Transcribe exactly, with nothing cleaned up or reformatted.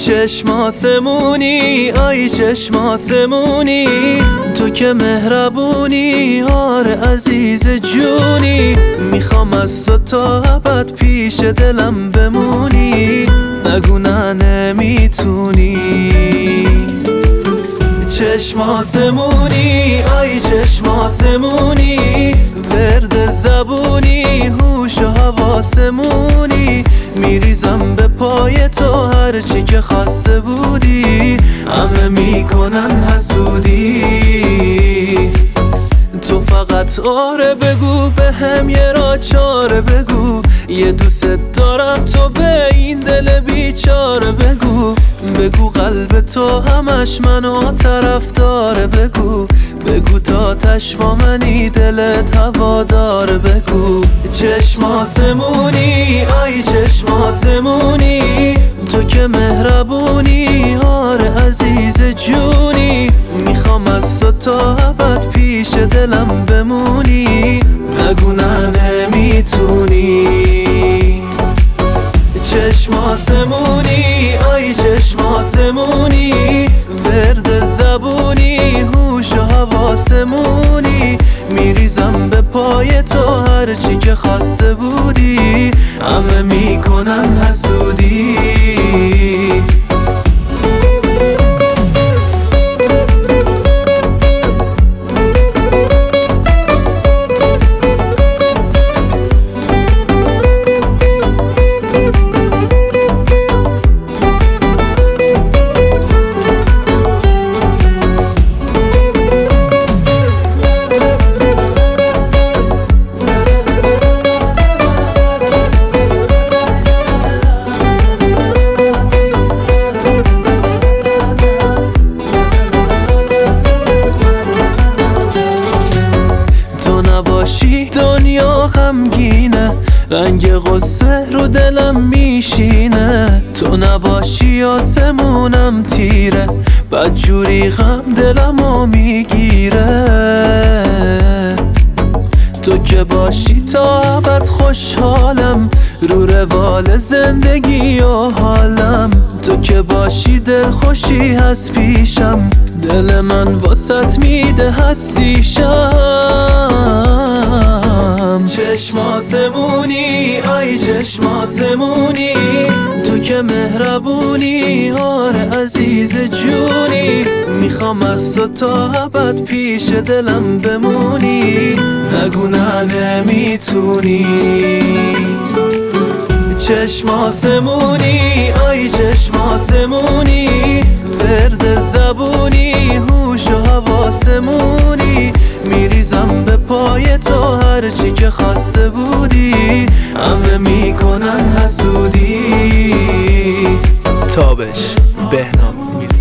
چشم آسمونی، آی چشم آسمونی، تو که مهربونی، آره عزیز جونی. میخوام از تو تا ابد پیش دلم بمونی، نگو نه نمیتونی. چشم آسمونی، آی چشم آسمونی، ورد زبونی، هوش و حواسمونی. میریزم به پای تو هرچی که خواسته بودی، همه میکنن حسودی. تو فقط آره بگو، به هم یه را چاره بگو، یه دوست دارم تو به این دل بیچاره بگو. بگو قلب تو همش منو طرف داره، بگو بگو تا تشما منی دلت هوا داره، بگو. چشم آسمونی، آی چشم آسمونی، تو که مهربونی، آره عزیز جونی. میخوام از تو تا ابد پیش دلم بمونی، نگو نه نمیتونی. چشم آسمونی، آی چشم آسمونی، ورد زبونی، هوش و حواسمونی. میریزم به پای تو هرچی که خواسته بودی، همه میکنن حسودی. دنیا غمگینه، رنگ غصه رو دلم میشینه. تو نباشی آسمونم تیره، بدجوری غم دلمو میگیره. تو که باشی تا ابد خوشحالم، رو روال زندگی و حالم. تو که باشی دل خوشی هست پیشم، دل من واسط میده هستیشم. چشم آسمونی، آی چشم آسمونی، تو که مهربونی، آره عزیز جونی. میخوام از تو تا ابد پیش دلم بمونی، نگو نه نمیتونی. چشم آسمونی، آی چشم آسمونی، ورد زبونی، هوش و حواسمونی. میریزم به پای تو هرچی که خواسته بودی، همه میکنن حسودی. تابش بهنام.